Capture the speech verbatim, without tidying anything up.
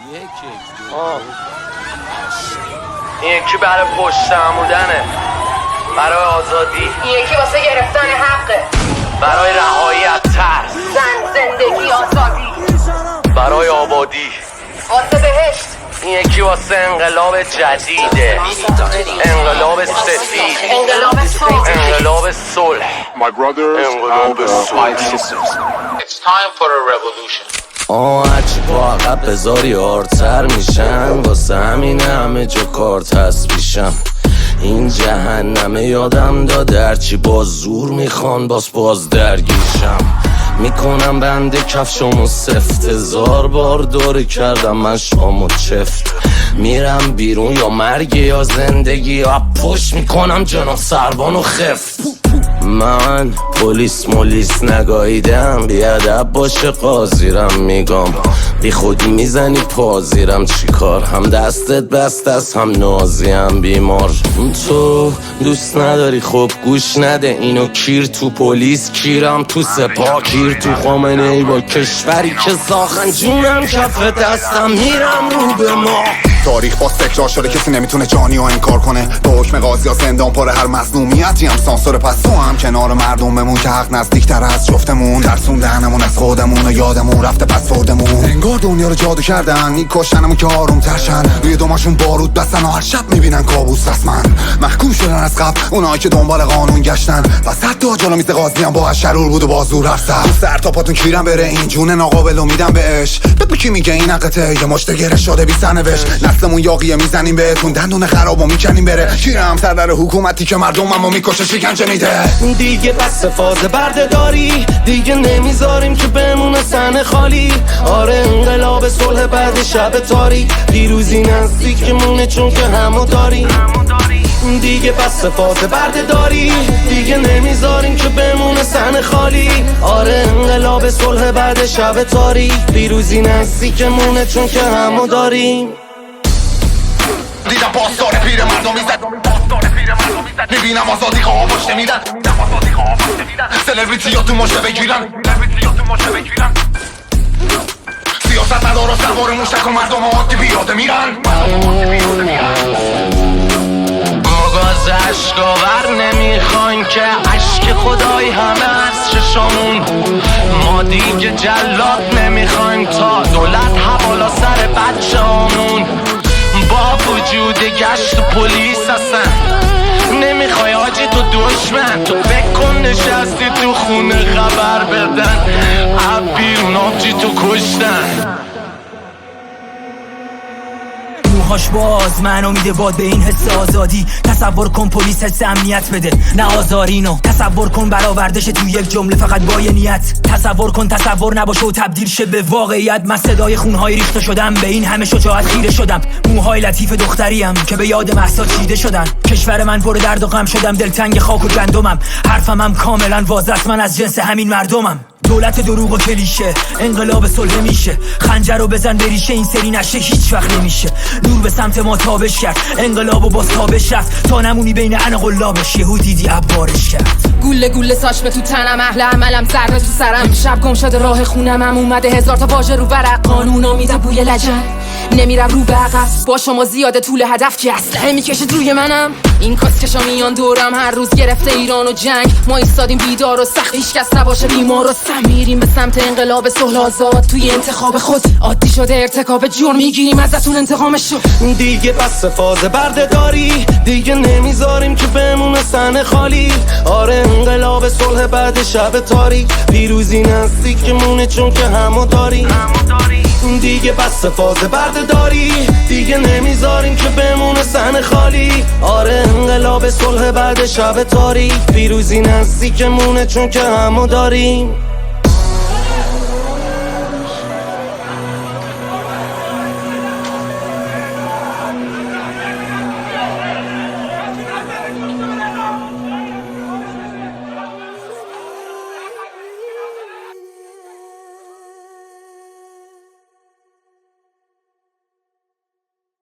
این یکی برای پشت عمودنه، برای آزادی. این یکی واسه گرفتن حقه، برای رهایی از ترس. زن، زندگی، آزادی، برای آبادی، واسه بهشت. این یکی واسه انقلاب جدیده، انقلاب سفید، انقلاب صلح. انقلاب صلح. My brothers and my sisters. It's time for a revolution. آه هرچی با عقب بذاری آرتر میشن، واسه همینه همه جا کارت هست پیشم. این جهنمه یادم داده هرچی باز زور میخوان باز باز درگیرشم. میکنم بنده کفشامو سفت، هزار بار دوری کردم من شامو چفت. میرم بیرون یا مرگ یا زندگی، یا پشت میکنم جناب سربانو خفت. من پلیس مولیس نگاهیدم، بیادب باشه قاضیرم میگم. بی خودی میزنی پازیرم چیکار، هم دستت بست است هم نازیم بیمار. تو دوست نداری خب گوش نده اینو، کیر تو پلیس کیرم تو سپاه، کیر تو خامنه ای با کشوری که ساخن جونم کف دستم میرم رو به ما. تاریخ باز تکرار شده، کسی نمیتونه جانی ها انکار کنه. با حکم قاضی ها زندان پر هر مظلومیتی هم سانسور. پس تو هم کنار مردم بمون که حق نزدیکتر از جفتمون. ترسون دهنمون از خودمون و یادمون رفته پس فردمون. انگار دنیا رو جادو کردن، میکشتنمون که آروم ترشن. روی دوماشون بارود بستن و هر شب میبینن کابوس رسمن. محکوم شدن از قبل اونایی که دنبال قانون گشتن، و حتی جلو میز قاضی هم با شرور بود و بازور رفت. سر تا پاتون کیرم بره این جون ناقابل امیدم بهش. بگو کی میگه این حقته، یه مشت گره شده بی سرنوشت. نسلمون یاقیه میزنیم بهتون، دندون خرابو میکنیم بره. کیرم سر در حکومتی که مردممو میکشه شکنجه میده. دیگه بس فاز برده داری، دیگه نمیذاریم که بمونه سن خالی. آره انقلاب صلح بعد شب تاریک، پیروزی نزدیکمونه چون که همو داری. دیگه بس فاز برده داری، دیگه نمیذاریم که بمونه سن خالی. آره انقلاب صلح بعد شب تاریک، پیروزی نزدیکمونه چون که همو داریم. دیدم پاسدار پیر مردم میزد، میبینم آزادی خواه پشته میدن. سلبریتی ها تو مشه بگیرن، سیاست ندار و سوار موشک و مردم عادی بیاده میرن. آغاز عشقاور نمیخواین که عشق خدای همه از چشامون. ما دیگه جلاد نمیخوایم تا دولت حوالا سر بچه همون. با وجود گشت و پلیس هستن، نمیخوای آجی تو دشمن. تو فکر کن نشستی تو خونه خبر بدن، اب بیرون آبجی تو کشتن. موهاش باز منو میده باد به این حس آزادی. تصور کن پلیس حس امنیت بده نه آزارینو. تصور کن برآوردش تو یک جمله فقط با یه نیت. تصور کن تصور نباشه و تبدیل شه به واقعیت. من صدای خونهای ریخته شدم، به این همه شجاعت خیره شدم. موهای لطیف دختریم که به یاد مهسا چیده شدن. کشور من پر درد و غم شدم، دلتنگ خاک و گندمم. حرفم هم کاملا واضح، من از جنس همین مردمم. دولت دروغ و کلیشه، انقلاب صلح میشه. خنجر رو بزن بریشه، این سری نشه هیچ وقت نمیشه. نور به سمت ما تابش کرد، انقلاب و باز تابش رفت. تا نمونی بین انا قلابش، یهو دیدی عبارش کرد. گوله گوله ساش به تو تنم، اهل عملم ذره تو سرم. شب گم شده راه خونم، هم اومده هزار تا واژه رو ورق. قانونا میده بوی لجن، نمیرم رو به عقب. با شما زیاده طول هدف که اسلحه میکشید روی منم. این کاسکشا میان دورم، هر روز گرفته ایران و جنگ. ما ایستادیم بیدار و سخت، هیچ کس نباشه بیمار و سم. میریم به سمت انقلاب صلح آزاد، توی انتخاب خود عادی شده ارتکاب جرم. میگیریم ازتون انتقامشو. دیگه بس فاز برده داری، دیگه نمیذاریم که بمونه سن خالی. آره انقلاب صلح بعد شب تاریک، پیروزی نزدیکمونه چون که همو داری. دیگه بس فاز برده داری، دیگه نمیذاریم که بمونه سن خالی. آره انقلاب صلح بعد شب تاریک، پیروزی نزدیکمونه چون که همو داریم.